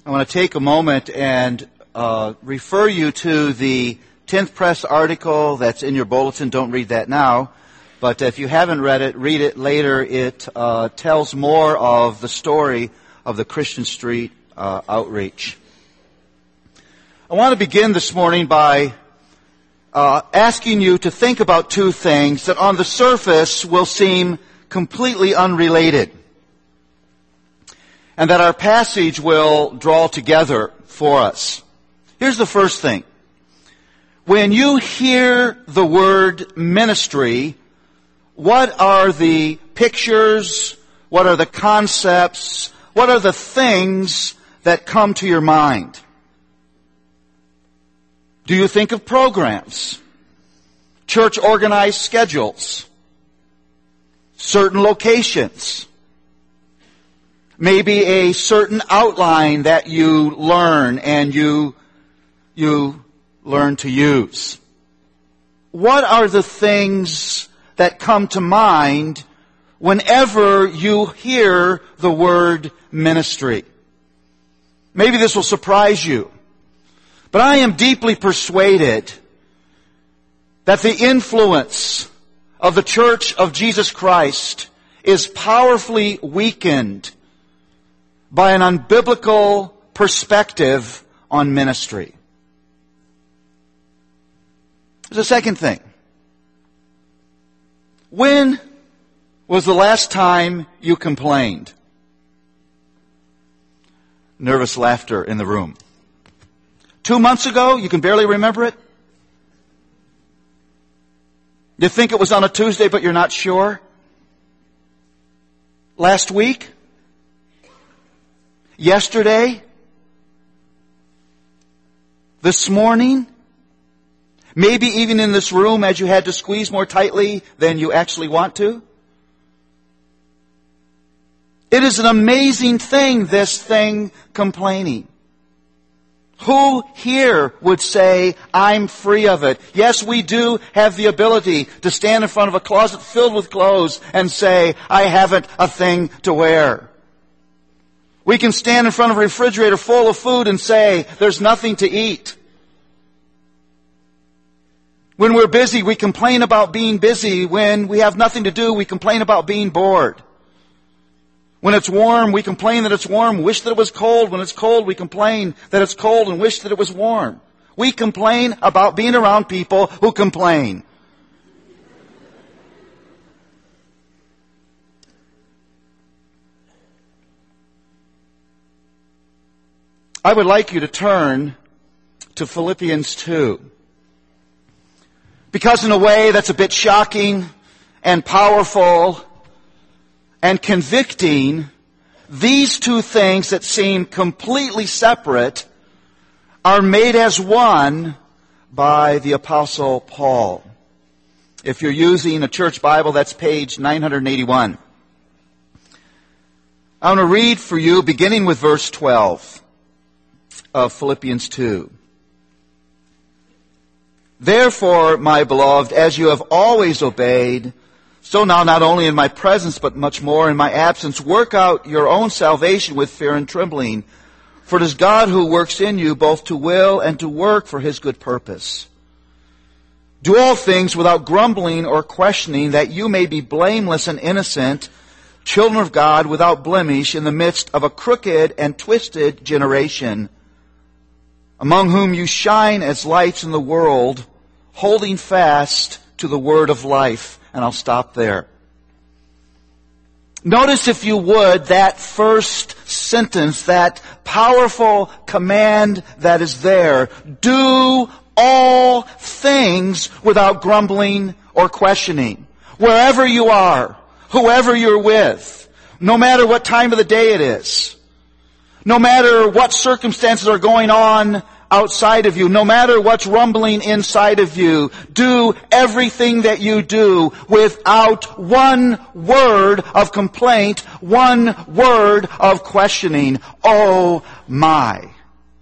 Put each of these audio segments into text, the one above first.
I want to take a moment and refer you to the 10th Press article that's in your bulletin. Don't read that now. But if you haven't read it, read it later. It tells more of the story of the Christian Street outreach. I want to begin this morning by asking you to think about two things that on the surface will seem completely unrelated, and that our passage will draw together for us. Here's the first thing. When you hear the word ministry, what are the pictures, what are the concepts, what are the things that come to your mind? Do you think of programs, church organized schedules, certain locations, maybe a certain outline that you learn and you learn to use? What are the things that come to mind whenever you hear the word ministry? Maybe this will surprise you, but I am deeply persuaded that the influence of the Church of Jesus Christ is powerfully weakened by an unbiblical perspective on ministry. There's a second thing. When was the last time you complained? Nervous laughter in the room. 2 months ago? You can barely remember it? You think it was on a Tuesday, but you're not sure? Last week? Yesterday? This morning? Maybe even in this room as you had to squeeze more tightly than you actually want to? It is an amazing thing, this thing, complaining. Who here would say, I'm free of it? Yes, we do have the ability to stand in front of a closet filled with clothes and say, I haven't a thing to wear. We can stand in front of a refrigerator full of food and say, there's nothing to eat. When we're busy, we complain about being busy. When we have nothing to do, we complain about being bored. When it's warm, we complain that it's warm, wish that it was cold. When it's cold, we complain that it's cold and wish that it was warm. We complain about being around people who complain. I would like you to turn to Philippians 2. Because in a way that's a bit shocking and powerful and convicting, these two things that seem completely separate are made as one by the Apostle Paul. If you're using a church Bible, that's page 981. I want to read for you beginning with verse 12 of Philippians 2. Therefore, my beloved, as you have always obeyed, so now not only in my presence, but much more in my absence, work out your own salvation with fear and trembling. For it is God who works in you both to will and to work for His good purpose. Do all things without grumbling or questioning, that you may be blameless and innocent, children of God without blemish in the midst of a crooked and twisted generation, among whom you shine as lights in the world, holding fast to the word of life. And I'll stop there. Notice, if you would, that first sentence, that powerful command that is there. Do all things without grumbling or questioning. Wherever you are, whoever you're with, no matter what time of the day it is, no matter what circumstances are going on outside of you, no matter what's rumbling inside of you, do everything that you do without one word of complaint, one word of questioning. Oh my.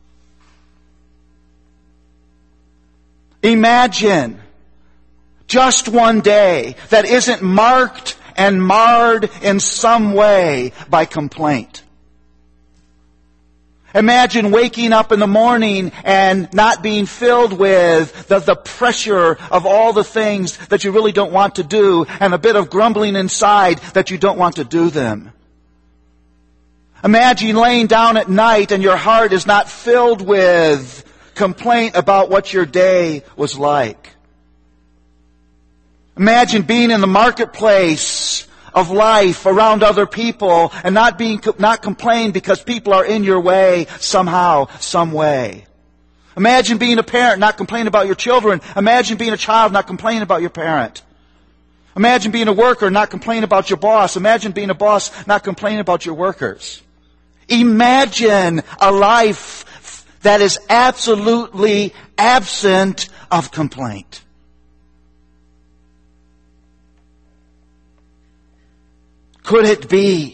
Imagine just one day that isn't marked and marred in some way by complaint. Imagine waking up in the morning and not being filled with the pressure of all the things that you really don't want to do and a bit of grumbling inside that you don't want to do them. Imagine laying down at night and your heart is not filled with complaint about what your day was like. Imagine being in the marketplace of life around other people and not complain because people are in your way somehow, some way. Imagine being a parent, not complaining about your children. Imagine being a child, not complaining about your parent. Imagine being a worker, not complaining about your boss. Imagine being a boss, not complaining about your workers. Imagine a life that is absolutely absent of complaint. Could it be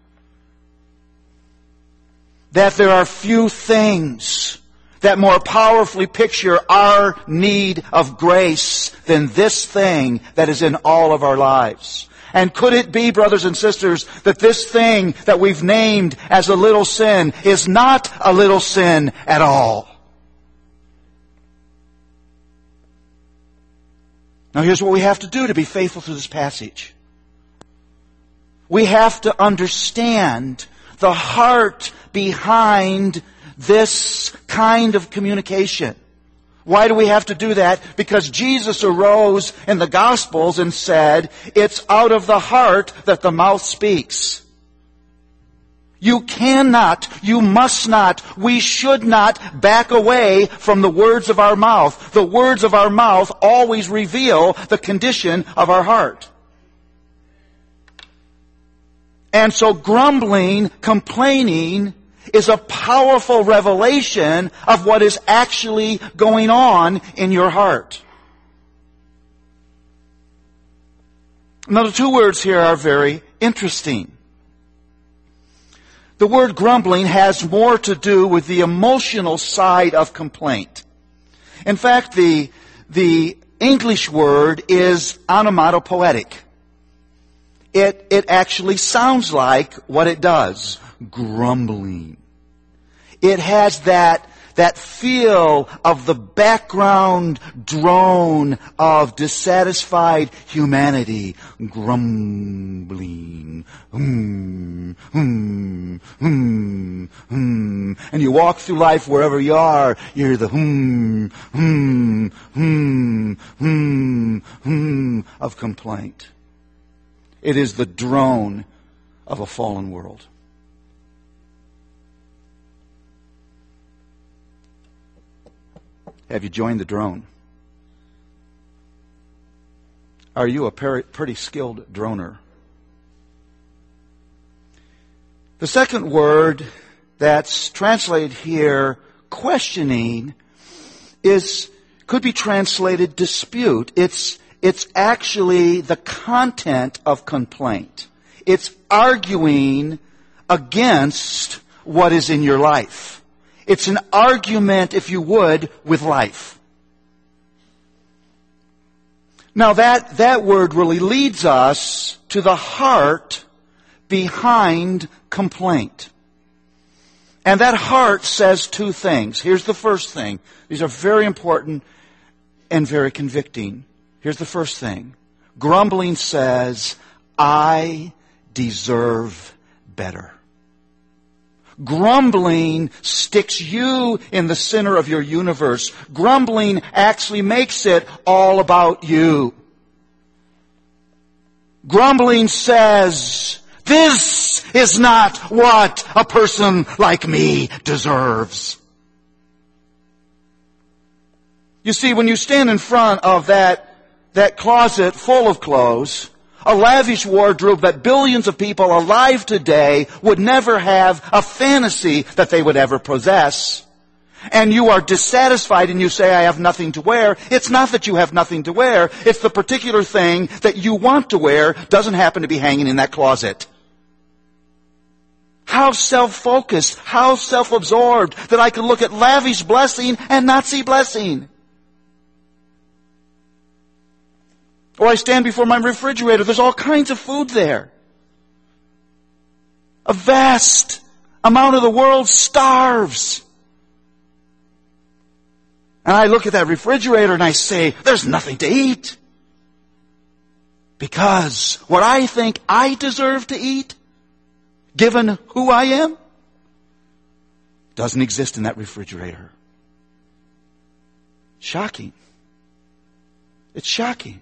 that there are few things that more powerfully picture our need of grace than this thing that is in all of our lives? And could it be, brothers and sisters, that this thing that we've named as a little sin is not a little sin at all? Now here's what we have to do to be faithful to this passage. We have to understand the heart behind this kind of communication. Why do we have to do that? Because Jesus arose in the Gospels and said, it's out of the heart that the mouth speaks. You cannot, you must not, we should not back away from the words of our mouth. The words of our mouth always reveal the condition of our heart. And so grumbling, complaining, is a powerful revelation of what is actually going on in your heart. Now the two words here are very interesting. The word grumbling has more to do with the emotional side of complaint. In fact, the English word is onomatopoetic. It actually sounds like what it does. Grumbling. It has that feel of the background drone of dissatisfied humanity. Grumbling. And you walk through life wherever you are, you hear the of complaint. It is the drone of a fallen world. Have you joined the drone? Are you a pretty skilled droner? The second word that's translated here, questioning, could be translated dispute. It's actually the content of complaint. It's arguing against what is in your life. It's an argument, if you would, with life. Now that word really leads us to the heart behind complaint. And that heart says two things. Here's the first thing. These are very important and very convicting. Here's the first thing. Grumbling says, I deserve better. Grumbling sticks you in the center of your universe. Grumbling actually makes it all about you. Grumbling says, this is not what a person like me deserves. You see, when you stand in front of that closet full of clothes, a lavish wardrobe that billions of people alive today would never have a fantasy that they would ever possess, and you are dissatisfied and you say, I have nothing to wear, it's not that you have nothing to wear, it's the particular thing that you want to wear doesn't happen to be hanging in that closet. How self-focused, how self-absorbed that I can look at lavish blessing and not see blessing. Or I stand before my refrigerator. There's all kinds of food there. A vast amount of the world starves. And I look at that refrigerator and I say, there's nothing to eat. Because what I think I deserve to eat, given who I am, doesn't exist in that refrigerator. Shocking. It's shocking.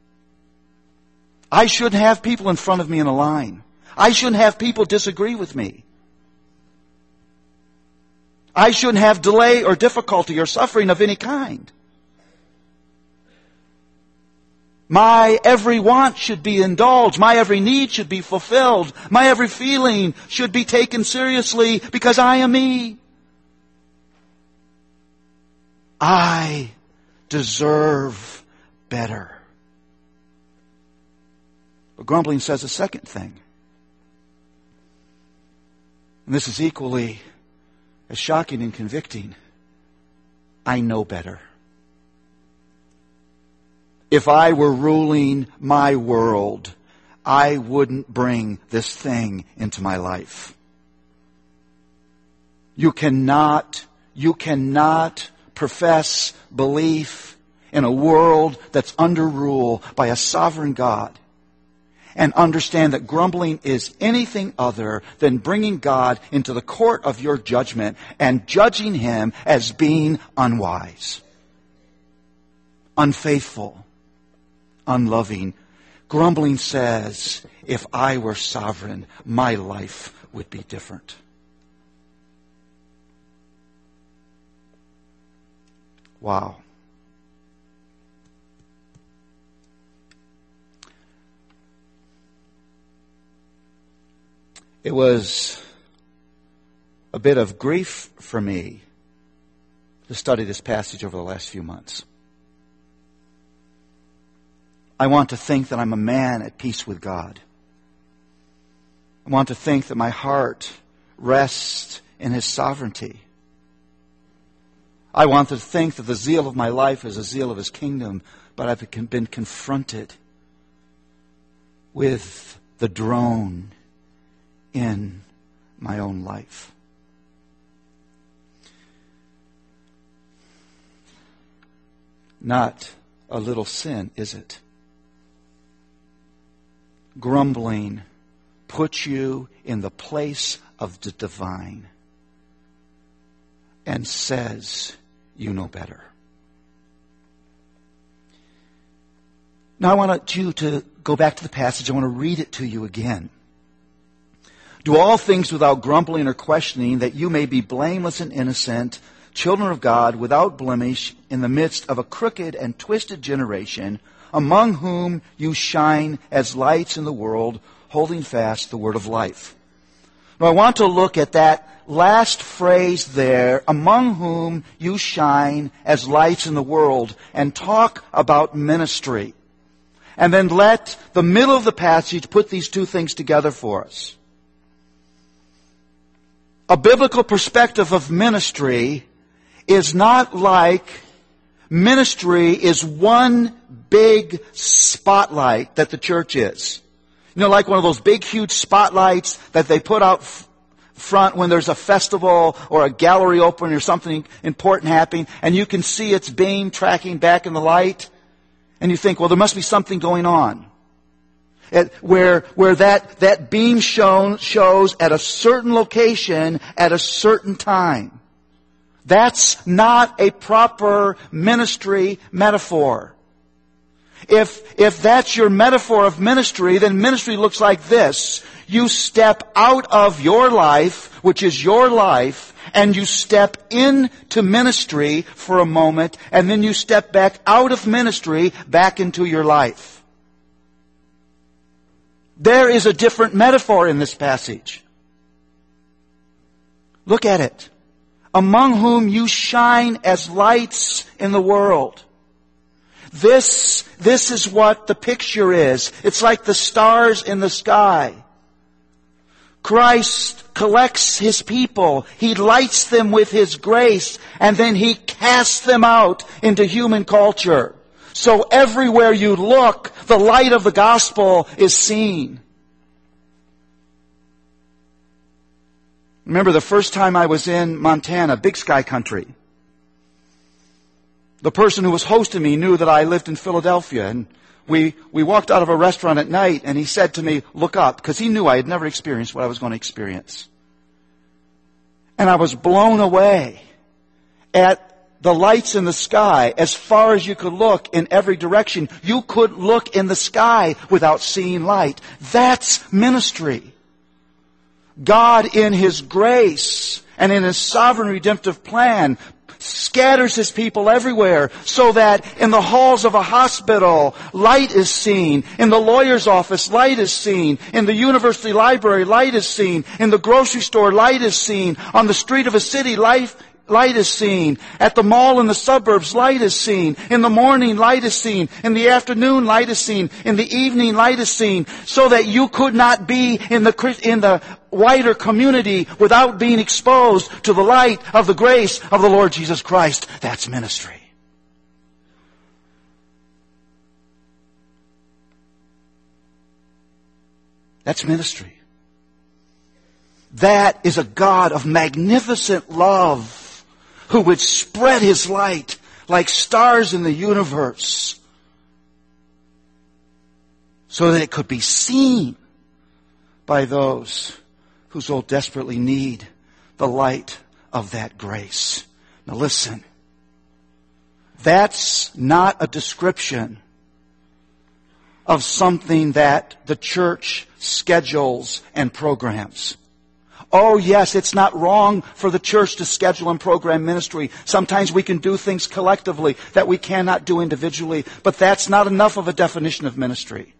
I shouldn't have people in front of me in a line. I shouldn't have people disagree with me. I shouldn't have delay or difficulty or suffering of any kind. My every want should be indulged. My every need should be fulfilled. My every feeling should be taken seriously because I am me. I deserve better. But grumbling says a second thing. And this is equally as shocking and convicting. I know better. If I were ruling my world, I wouldn't bring this thing into my life. You cannot profess belief in a world that's under rule by a sovereign God and understand that grumbling is anything other than bringing God into the court of your judgment and judging Him as being unwise, unfaithful, unloving. Grumbling says, if I were sovereign, my life would be different. Wow. It was a bit of grief for me to study this passage over the last few months. I want to think that I'm a man at peace with God. I want to think that my heart rests in His sovereignty. I want to think that the zeal of my life is a zeal of His kingdom, but I've been confronted with the drone in my own life. Not a little sin, is it? Grumbling puts you in the place of the divine and says, you know better. Now I want you to go back to the passage. I want to read it to you again. Do all things without grumbling or questioning, that you may be blameless and innocent, children of God, without blemish, in the midst of a crooked and twisted generation, among whom you shine as lights in the world, holding fast the word of life. Now I want to look at that last phrase there, among whom you shine as lights in the world, and talk about ministry. And then let the middle of the passage put these two things together for us. A biblical perspective of ministry is not like ministry is one big spotlight that the church is. You know, like one of those big, huge spotlights that they put out front when there's a festival or a gallery opening or something important happening, and you can see its beam tracking back in the light, and you think, well, there must be something going on. Where that beam shows at a certain location at a certain time. That's not a proper ministry metaphor. If that's your metaphor of ministry, then ministry looks like this. You step out of your life, which is your life, and you step into ministry for a moment, and then you step back out of ministry back into your life. There is a different metaphor in this passage. Look at it. Among whom you shine as lights in the world. This is what the picture is. It's like the stars in the sky. Christ collects His people. He lights them with His grace, and then He casts them out into human culture. So everywhere you look, the light of the gospel is seen. Remember the first time I was in Montana, Big Sky Country. The person who was hosting me knew that I lived in Philadelphia, and we walked out of a restaurant at night, and he said to me, look up, because he knew I had never experienced what I was going to experience. And I was blown away at the lights in the sky. As far as you could look in every direction, you could look in the sky without seeing light. That's ministry. God in His grace and in His sovereign redemptive plan scatters His people everywhere so that in the halls of a hospital, light is seen. In the lawyer's office, light is seen. In the university library, light is seen. In the grocery store, light is seen. On the street of a city, light is seen. At the mall in the suburbs, light is seen. In the morning, light is seen. In the afternoon, light is seen. In the evening, light is seen. So that you could not be in the wider community without being exposed to the light of the grace of the Lord Jesus Christ. That's ministry. That's ministry. That is a God of magnificent love who would spread His light like stars in the universe so that it could be seen by those who so desperately need the light of that grace. Now listen, that's not a description of something that the church schedules and programs. Oh yes, it's not wrong for the church to schedule and program ministry. Sometimes we can do things collectively that we cannot do individually, but that's not enough of a definition of ministry.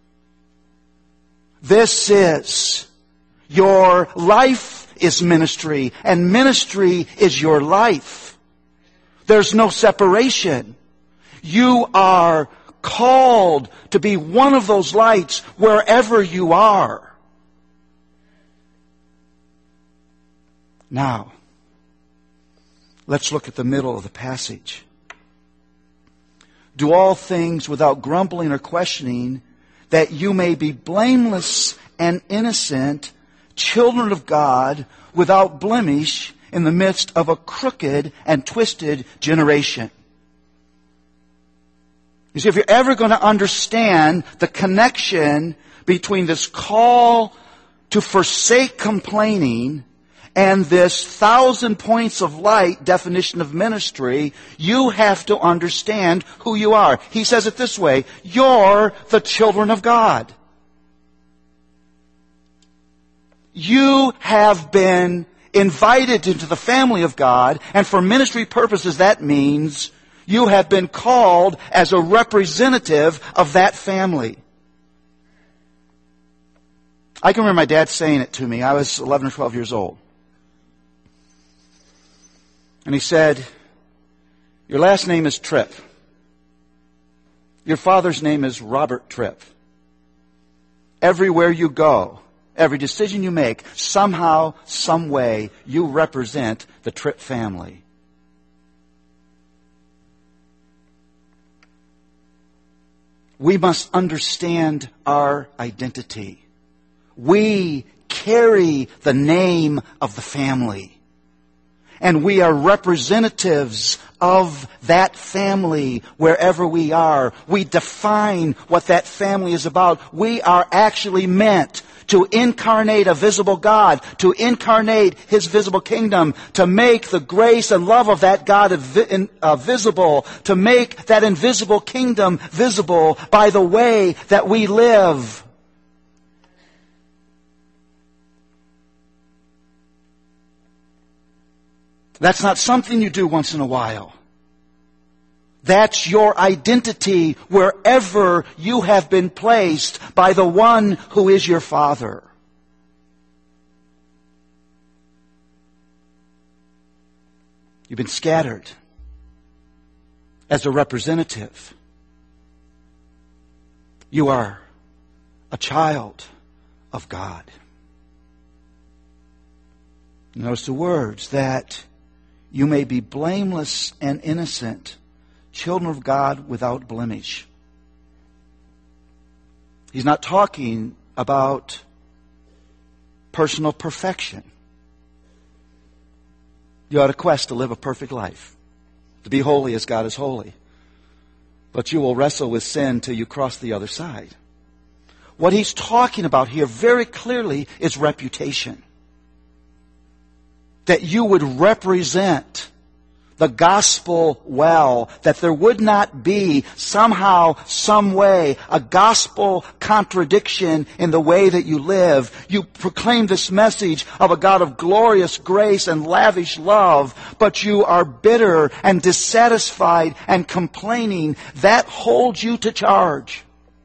This is your life is ministry, and ministry is your life. There's no separation. You are called to be one of those lights wherever you are. Now, let's look at the middle of the passage. Do all things without grumbling or questioning, that you may be blameless and innocent, children of God, without blemish, in the midst of a crooked and twisted generation. You see, if you're ever going to understand the connection between this call to forsake complaining and this 1,000 points of light definition of ministry, you have to understand who you are. He says it this way, you're the children of God. You have been invited into the family of God, and for ministry purposes that means you have been called as a representative of that family. I can remember my dad saying it to me. I was 11 or 12 years old. And he said, your last name is Tripp. Your father's name is Robert Tripp. Everywhere you go, every decision you make, somehow, some way, you represent the Tripp family. We must understand our identity. We carry the name of the family. And we are representatives of that family wherever we are. We define what that family is about. We are actually meant to incarnate a visible God, to incarnate His visible kingdom, to make the grace and love of that God visible, to make that invisible kingdom visible by the way that we live. That's not something you do once in a while. That's your identity wherever you have been placed by the one who is your Father. You've been scattered as a representative. You are a child of God. Notice the words, that you may be blameless and innocent, children of God without blemish. He's not talking about personal perfection. You ought to quest to live a perfect life, to be holy as God is holy. But you will wrestle with sin till you cross the other side. What he's talking about here very clearly is reputation. That you would represent the gospel well, that there would not be somehow, some way, a gospel contradiction in the way that you live. You proclaim this message of a God of glorious grace and lavish love, but you are bitter and dissatisfied and complaining. That holds you to charge.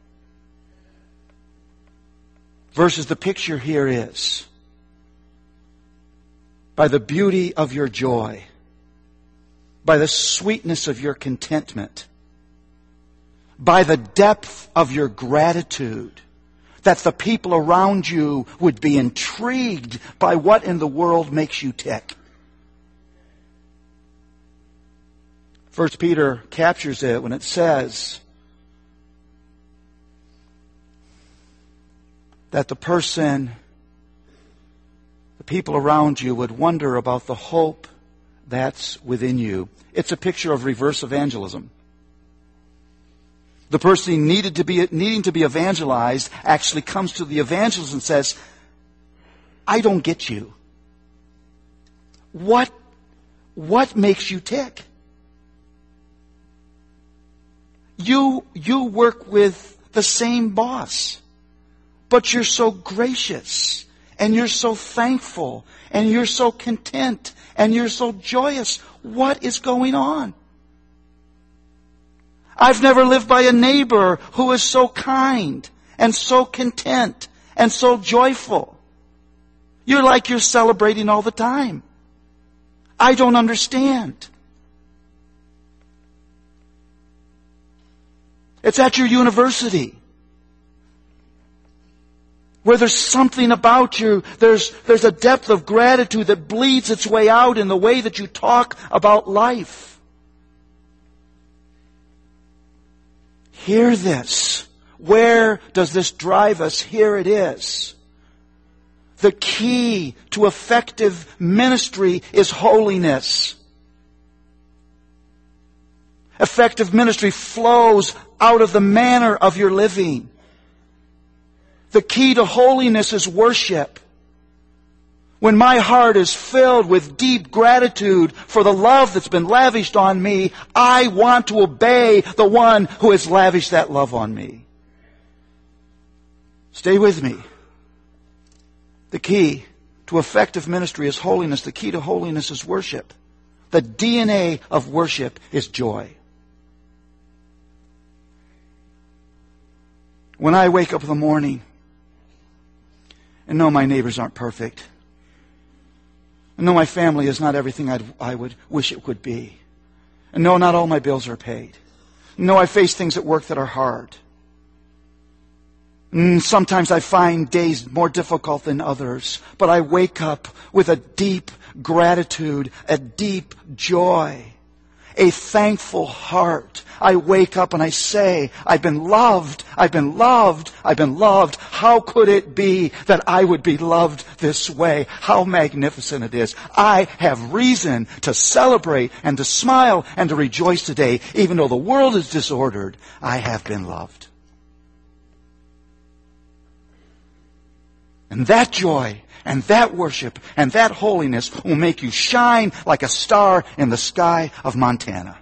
Versus the picture here is, by the beauty of your joy, by the sweetness of your contentment, by the depth of your gratitude, that the people around you would be intrigued by what in the world makes you tick. 1 Peter captures it when it says that the people around you would wonder about the hope that's within you. It's a picture of reverse evangelism. The person needing to be evangelized actually comes to the evangelist and says, I don't get you. What makes you tick? You work with the same boss, but you're so gracious, and you're so thankful, and you're so content, and you're so joyous. What is going on? I've never lived by a neighbor who is so kind, and so content, and so joyful. You're like you're celebrating all the time. I don't understand. It's at your university, where there's something about you, there's a depth of gratitude that bleeds its way out in the way that you talk about life. Hear this. Where does this drive us? Here it is. The key to effective ministry is holiness. Effective ministry flows out of the manner of your living. The key to holiness is worship. When my heart is filled with deep gratitude for the love that's been lavished on me, I want to obey the one who has lavished that love on me. Stay with me. The key to effective ministry is holiness. The key to holiness is worship. The DNA of worship is joy. When I wake up in the morning, and know my neighbors aren't perfect, and know my family is not everything I would wish it would be, and know not all my bills are paid, and know I face things at work that are hard, and sometimes I find days more difficult than others, but I wake up with a deep gratitude, a deep joy, a thankful heart. I wake up and I say, I've been loved, I've been loved, I've been loved. How could it be that I would be loved this way? How magnificent it is. I have reason to celebrate and to smile and to rejoice today. Even though the world is disordered, I have been loved. And that joy and that worship and that holiness will make you shine like a star in the sky of Montana.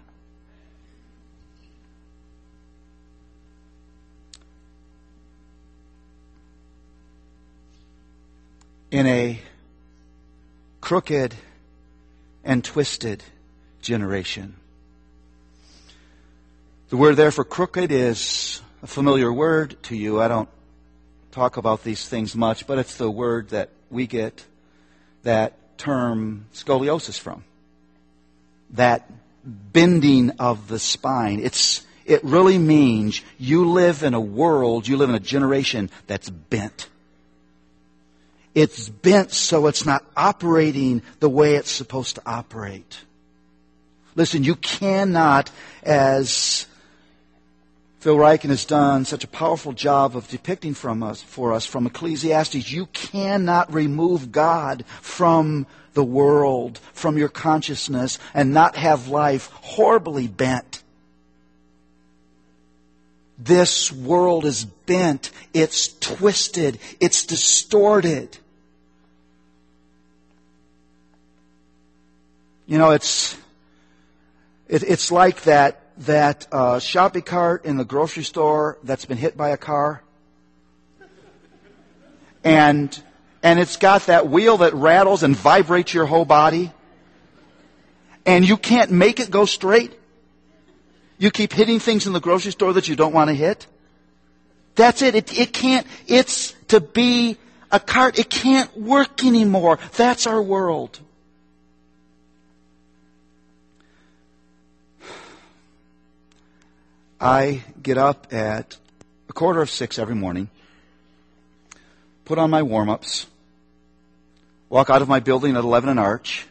In a crooked and twisted generation. The word there for crooked is a familiar word to you. I don't talk about these things much, but it's the word that we get that term scoliosis from. That bending of the spine. It really means you live in a world, you live in a generation that's bent. It's bent so it's not operating the way it's supposed to operate. Listen, you cannot, as Phil Ryken has done such a powerful job of depicting for us from Ecclesiastes. You cannot remove God from the world, from your consciousness, and not have life horribly bent. This world is bent, it's twisted, it's distorted. You know, it's like that shopping cart in the grocery store that's been hit by a car. And it's got that wheel that rattles and vibrates your whole body. And you can't make it go straight. You keep hitting things in the grocery store that you don't want to hit. That's it. It can't, it's to be a cart. It can't work anymore. That's our world. I get up at 5:45 every morning, put on my warm-ups, walk out of my building at 11 and Arch,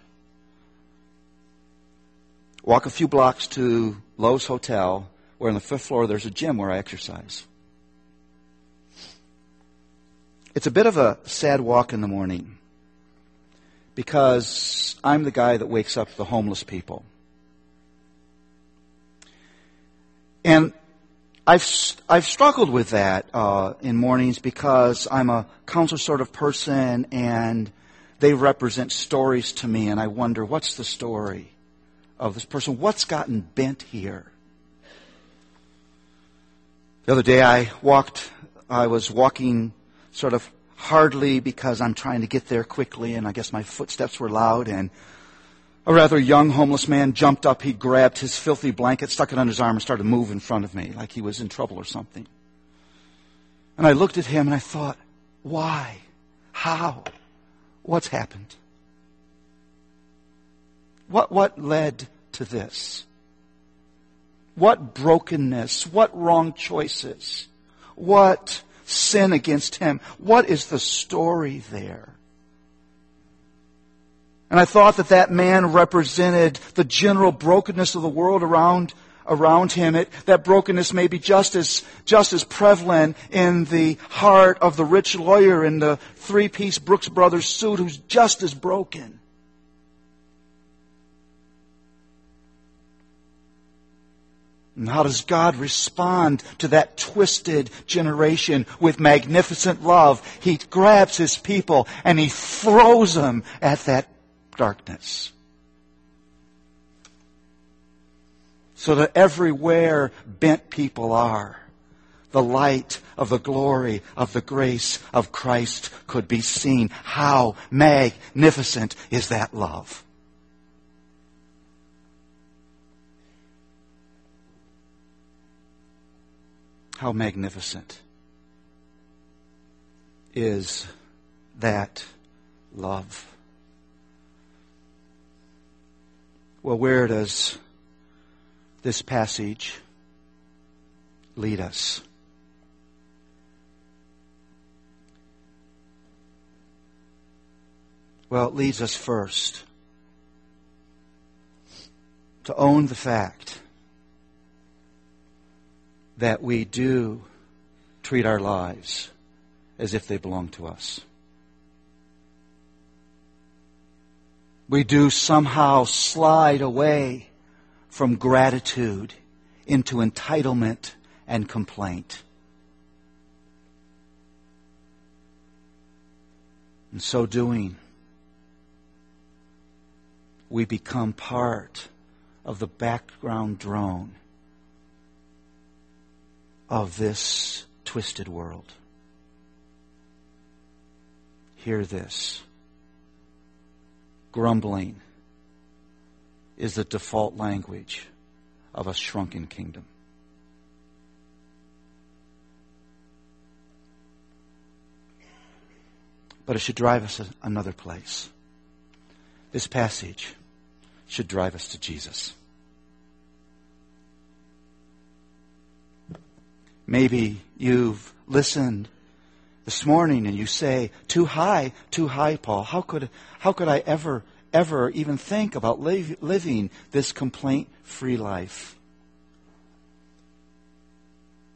walk a few blocks to Lowe's Hotel, where on the 5th floor there's a gym where I exercise. It's a bit of a sad walk in the morning because I'm the guy that wakes up the homeless people. And I've struggled with that in mornings because I'm a counselor sort of person and they represent stories to me, and I wonder, what's the story of this person? What's gotten bent here? The other day I was walking sort of hardly because I'm trying to get there quickly, and I guess my footsteps were loud, and a rather young homeless man jumped up. He grabbed his filthy blanket, stuck it under his arm, and started to move in front of me like he was in trouble or something. And I looked at him and I thought, why? How? What's happened? What led to this? What brokenness? What wrong choices? What sin against him? What is the story there? And I thought that man represented the general brokenness of the world around him. That brokenness may be just as prevalent in the heart of the rich lawyer in the three-piece Brooks Brothers suit who's just as broken. And how does God respond to that twisted generation? With magnificent love, He grabs His people and He throws them at that darkness. So that everywhere bent people are, the light of the glory of the grace of Christ could be seen. How magnificent is that love? How magnificent is that love? Well, where does this passage lead us? Well, it leads us first to own the fact that we do treat our lives as if they belong to us. We do somehow slide away from gratitude into entitlement and complaint. In so doing, we become part of the background drone of this twisted world. Hear this. Grumbling is the default language of a shrunken kingdom. But it should drive us another place. This passage should drive us to Jesus. Maybe you've listened this morning and you say, too high, Paul. How could I ever even think about living this complaint-free life?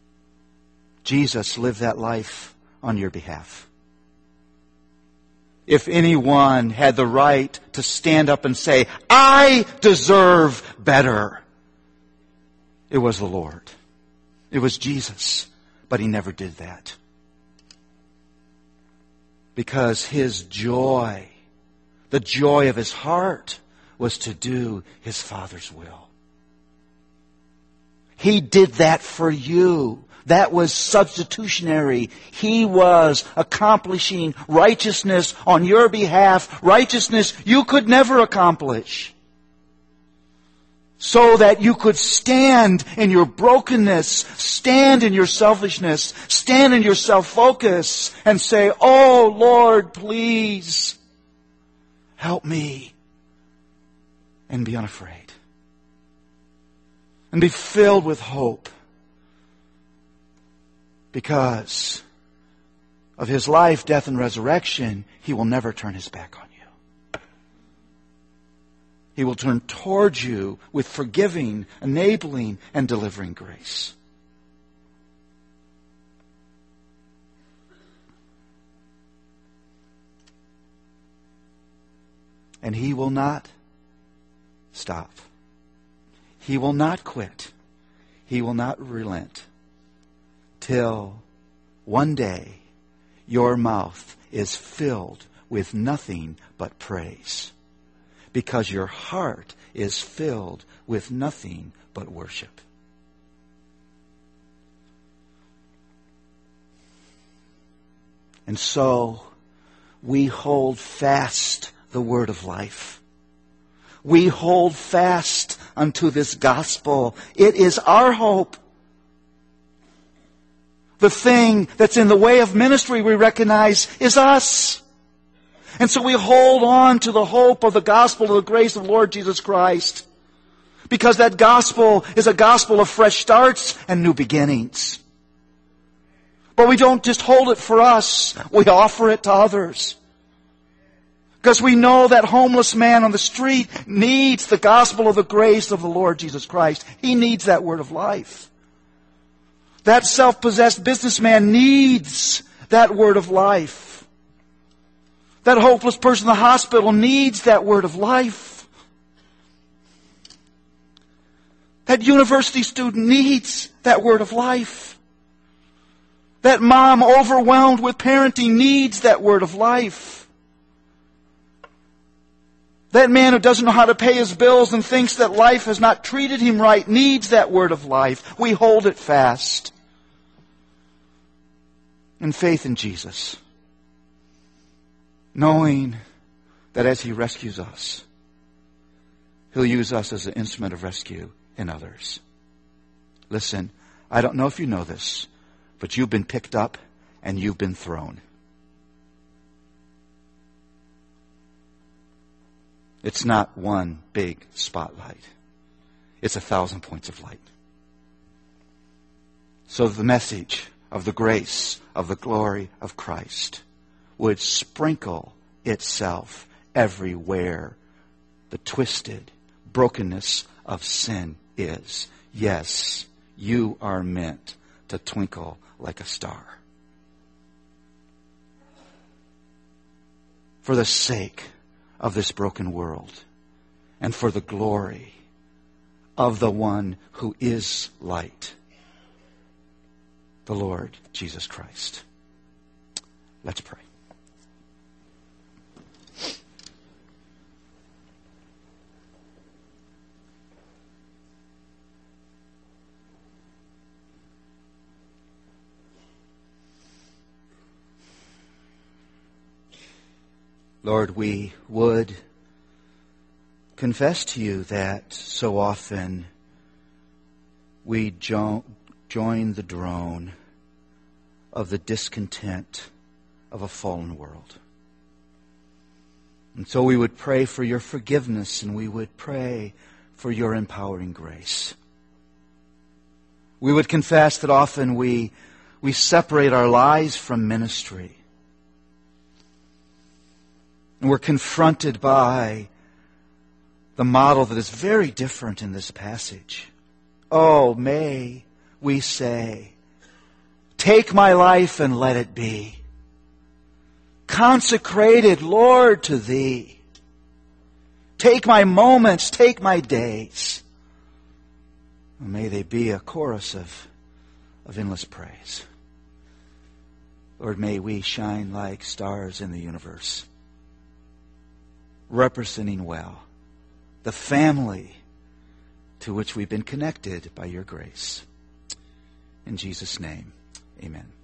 Jesus lived that life on your behalf. If anyone had the right to stand up and say, I deserve better, it was the Lord. It was Jesus. But He never did that. Because His joy, the joy of His heart, was to do His Father's will. He did that for you. That was substitutionary. He was accomplishing righteousness on your behalf, righteousness you could never accomplish, so that you could stand in your brokenness, stand in your selfishness, stand in your self-focus, and say, oh Lord, please help me, and be unafraid. And be filled with hope. Because of His life, death, and resurrection, He will never turn His back on you. He will turn towards you with forgiving, enabling, and delivering grace. And He will not stop. He will not quit. He will not relent till one day your mouth is filled with nothing but praise, because your heart is filled with nothing but worship. And so we hold fast the word of life. We hold fast unto this gospel. It is our hope. The thing that's in the way of ministry, we recognize, is us. And so we hold on to the hope of the gospel of the grace of the Lord Jesus Christ. Because that gospel is a gospel of fresh starts and new beginnings. But we don't just hold it for us. We offer it to others. Because we know that homeless man on the street needs the gospel of the grace of the Lord Jesus Christ. He needs that word of life. That self-possessed businessman needs that word of life. That hopeless person in the hospital needs that word of life. That university student needs that word of life. That mom overwhelmed with parenting needs that word of life. That man who doesn't know how to pay his bills and thinks that life has not treated him right needs that word of life. We hold it fast. In faith in Jesus. Knowing that as He rescues us, He'll use us as an instrument of rescue in others. Listen, I don't know if you know this, but you've been picked up and you've been thrown. It's not one big spotlight. It's 1,000 points of light. So the message of the grace of the glory of Christ would sprinkle itself everywhere the twisted brokenness of sin is. Yes, you are meant to twinkle like a star. For the sake of this broken world, and for the glory of the one who is light, the Lord Jesus Christ. Let's pray. Lord, we would confess to You that so often we join the drone of the discontent of a fallen world. And so we would pray for Your forgiveness, and we would pray for Your empowering grace. We would confess that often we separate our lives from ministry. And we're confronted by the model that is very different in this passage. Oh, may we say, Take my life and let it be consecrated, Lord, to Thee. Take my moments, take my days. May they be a chorus of endless praise. Lord, may we shine like stars in the universe, representing well the family to which we've been connected by Your grace. In Jesus' name, amen.